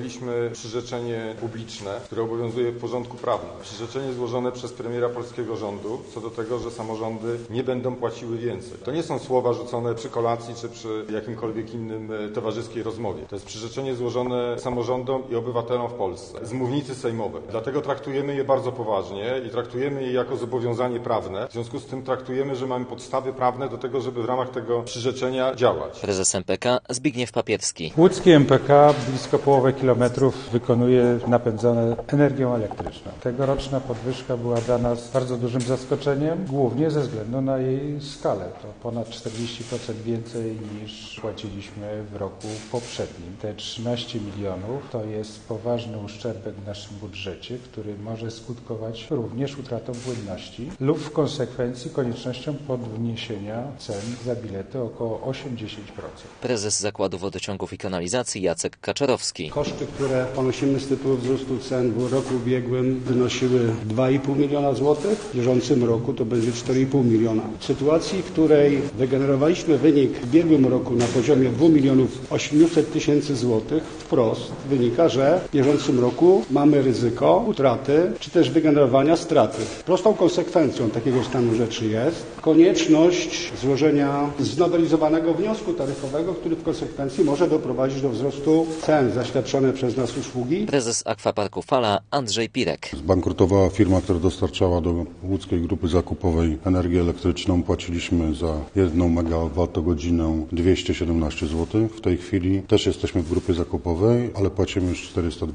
dostaliśmy przyrzeczenie publiczne, które obowiązuje w porządku prawnym. Przyrzeczenie złożone przez premiera polskiego rządu co do tego, że samorządy nie będą płaciły więcej. To nie są słowa rzucone przy kolacji czy przy jakimkolwiek innym towarzyskiej rozmowie. To jest przyrzeczenie złożone samorządom i obywatelom w Polsce z mównicy sejmowej. Dlatego traktujemy je bardzo poważnie i traktujemy je jako zobowiązanie prawne. W związku z tym traktujemy, że mamy podstawy prawne do tego, żeby w ramach tego przyrzeczenia działać. Prezes MPK Zbigniew Papierski. Łódzki MPK blisko połowę kilometrów wykonuje napędzane energią elektryczną. Tegoroczna podwyżka była dla nas bardzo dużym zaskoczeniem, głównie ze względu na jej skalę. To ponad 40% więcej niż płaciliśmy w roku poprzednim. Te 13 milionów to jest poważny uszczerbek w naszym budżecie, który może skutkować również utratą płynności lub w konsekwencji koniecznością podniesienia cen za bilety około 8-10%. Prezes Zakładu Wodociągów i Kanalizacji Jacek Kaczorowski. Koszty, które ponosimy z tytułu wzrostu cen w roku ubiegłym wynosiły 2,5 miliona złotych. W bieżącym roku to będzie 4,5 miliona. W sytuacji, w której wygenerowaliśmy wynik w ubiegłym roku na poziomie 2 milionów 800 tysięcy złotych, wprost wynika, że w bieżącym roku mamy ryzyko utraty czy też wygenerowania straty. Prostą konsekwencją takiego stanu rzeczy jest konieczność złożenia znowelizowanego wniosku taryfowego, który w konsekwencji może doprowadzić do wzrostu cen za świadczone przez nas usługi. Prezes Akwaparku Fala Andrzej Pirek. Zbankrutowała firma, która dostarczała do łódzkiej grupy zakupowej energię elektryczną. Płaciliśmy za 1 megawattogodzinę 217 zł. W tej chwili też jesteśmy w grupie zakupowej, ale płacimy już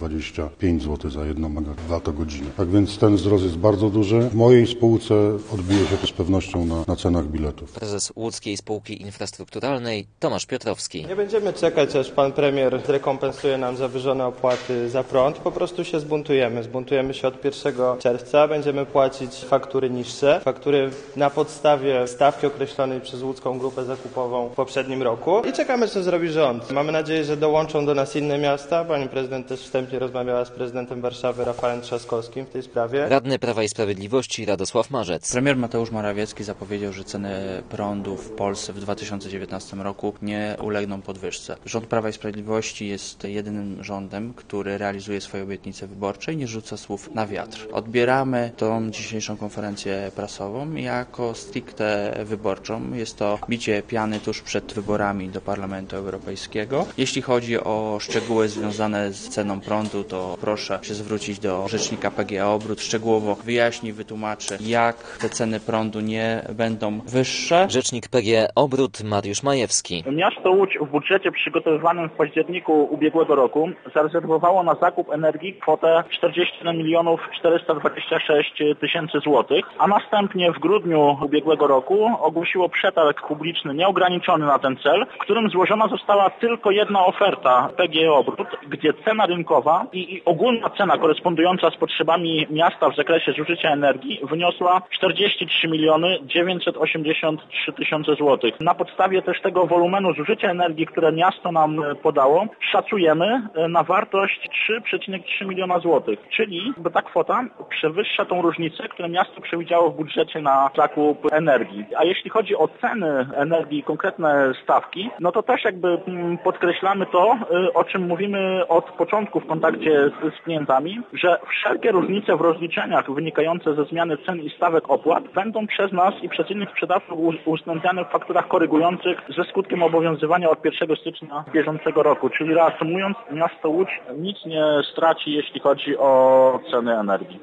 425 zł za 1 megawattogodzinę. Tak więc ten wzrost jest bardzo duży. W mojej spółce odbije się to z pewnością na cenach biletów. Prezes Łódzkiej Spółki Infrastrukturalnej Tomasz Piotrowski. Nie będziemy czekać, aż pan premier zrekompensuje nam zawyżone opłaty za prąd. Po prostu się zbuntujemy. Zbuntujemy się od 1 czerwca. Będziemy płacić faktury niższe. Faktury na podstawie stawki określonej przez Łódzką Grupę Zakupową w poprzednim roku. I czekamy, co zrobi rząd. Mamy nadzieję, że dołączą do nas inne miasta. Pani prezydent też wstępnie rozmawiała z prezydentem Warszawy Rafałem Trzaskowskim w tej sprawie. Radny Prawa i Sprawiedliwości Radosław Marzec. Premier Mateusz Morawiecki zapowiedział, że ceny prądu w Polsce w 2019 roku nie ulegną podwyżce. Rząd Prawa i Sprawiedliwości jest jedynym rządem, który realizuje swoje obietnice wyborcze i nie rzuca słów na wiatr. Odbieramy tą dzisiejszą konferencję prasową jako stricte wyborczą. Jest to bicie piany tuż przed wyborami do Parlamentu Europejskiego. Jeśli chodzi o szczegóły związane z ceną prądu, to proszę się zwrócić do rzecznika PGE Obrót. Szczegółowo wyjaśni, wytłumaczy, jak te ceny prądu nie będą wyższe. Rzecznik PGE Obrót Mariusz Majewski. Miasto Łódź w budżecie przygotowywanym w październiku ubiegłego roku zarezerwowało na zakup energii kwotę 41 milionów 426 tysięcy złotych, a następnie w grudniu ubiegłego roku ogłosiło przetarg publiczny nieograniczony na ten cel, w którym złożona została tylko jedna oferta PGE Obrót, gdzie cena rynkowa i ogólna cena korespondująca z potrzebami miasta w zakresie zużycia energii wyniosła 43 miliony 983 tysiące złotych. Na podstawie też tego wolumenu zużycia energii, które miasto nam podało, szacujemy na wartość 3,3 miliona złotych, czyli ta kwota przewyższa tą różnicę, którą miasto przewidziało w budżecie na zakup energii. A jeśli chodzi o ceny energii, konkretne stawki, no to też podkreślamy to, o czym mówimy od początku w kontakcie z klientami, że wszelkie różnice w rozliczeniach wynikające ze zmiany cen i stawek opłat będą przez nas i przez innych sprzedawców uwzględniane w fakturach korygujących ze skutkiem obowiązywania od 1 stycznia bieżącego roku. Czyli reasumując, miasto Łódź nic nie straci, jeśli chodzi o ceny energii.